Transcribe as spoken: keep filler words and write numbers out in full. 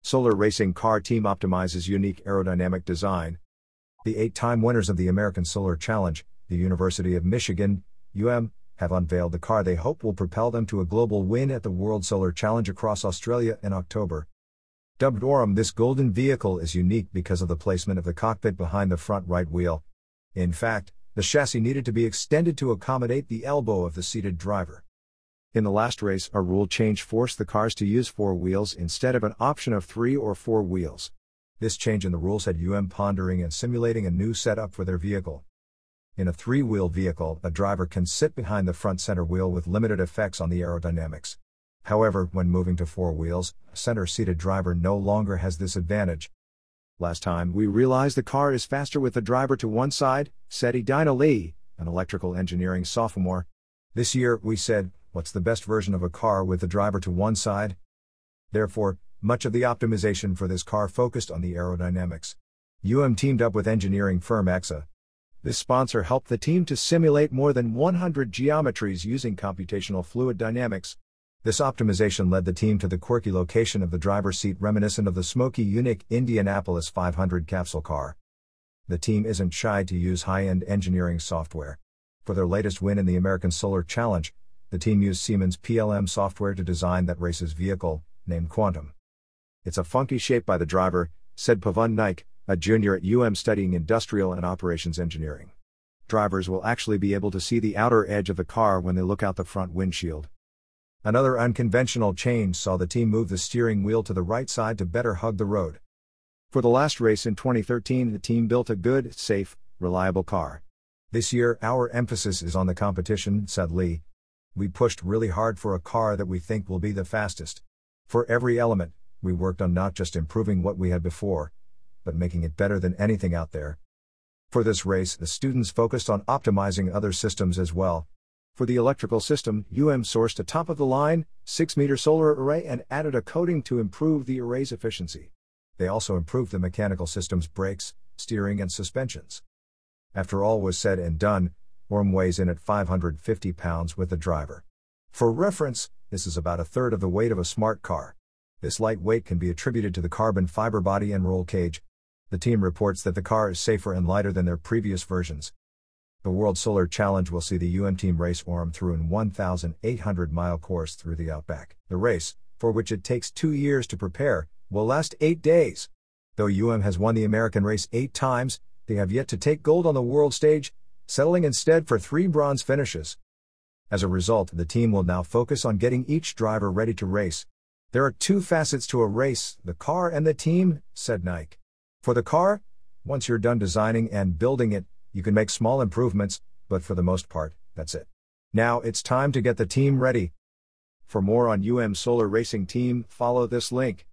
Solar racing car team optimizes unique aerodynamic design. The eight-time winners of the American Solar Challenge, the University of Michigan, U M, have unveiled the car they hope will propel them to a global win at the World Solar Challenge across Australia in October. Dubbed Orem, this golden vehicle is unique because of the placement of the cockpit behind the front right wheel. In fact, the chassis needed to be extended to accommodate the elbow of the seated driver. In the last race, a rule change forced the cars to use four wheels instead of an option of three or four wheels. This change in the rules had U M pondering and simulating a new setup for their vehicle. In a three-wheel vehicle, a driver can sit behind the front center wheel with limited effects on the aerodynamics. However, when moving to four wheels, a center-seated driver no longer has this advantage. Last time, we realized the car is faster with the driver to one side, said Edina Lee, an electrical engineering sophomore. This year, we said, what's the best version of a car with the driver to one side? Therefore, much of the optimization for this car focused on the aerodynamics. U M teamed up with engineering firm Exa. This sponsor helped the team to simulate more than one hundred geometries using computational fluid dynamics. This optimization led the team to the quirky location of the driver's seat reminiscent of the smoky unique Indianapolis five hundred capsule car. The team isn't shy to use high-end engineering software. For their latest win in the American Solar Challenge, the team used Siemens P L M software to design that race's vehicle, named Quantum. It's a funky shape by the driver, said Pavan Naik, a junior at U M studying industrial and operations engineering. Drivers will actually be able to see the outer edge of the car when they look out the front windshield. Another unconventional change saw the team move the steering wheel to the right side to better hug the road. For the last race in twenty thirteen, the team built a good, safe, reliable car. This year, our emphasis is on the competition, said Lee. We pushed really hard for a car that we think will be the fastest. For every element, we worked on not just improving what we had before, but making it better than anything out there. For this race, the students focused on optimizing other systems as well. For the electrical system, U M sourced a top-of-the-line, six meter solar array and added a coating to improve the array's efficiency. They also improved the mechanical system's brakes, steering and suspensions. After all was said and done, Orem weighs in at five hundred fifty pounds with the driver. For reference, this is about a third of the weight of a smart car. This light weight can be attributed to the carbon fiber body and roll cage. The team reports that the car is safer and lighter than their previous versions. The World Solar Challenge will see the U M team race Orem through an one thousand eight hundred mile course through the outback. The race, for which it takes two years to prepare, will last eight days. Though U M has won the American race eight times, they have yet to take gold on the world stage, settling instead for three bronze finishes. As a result, the team will now focus on getting each driver ready to race. There are two facets to a race, the car and the team, said Naik. For the car, once you're done designing and building it, you can make small improvements, but for the most part, that's it. Now it's time to get the team ready. For more on U M Solar Racing Team, follow this link.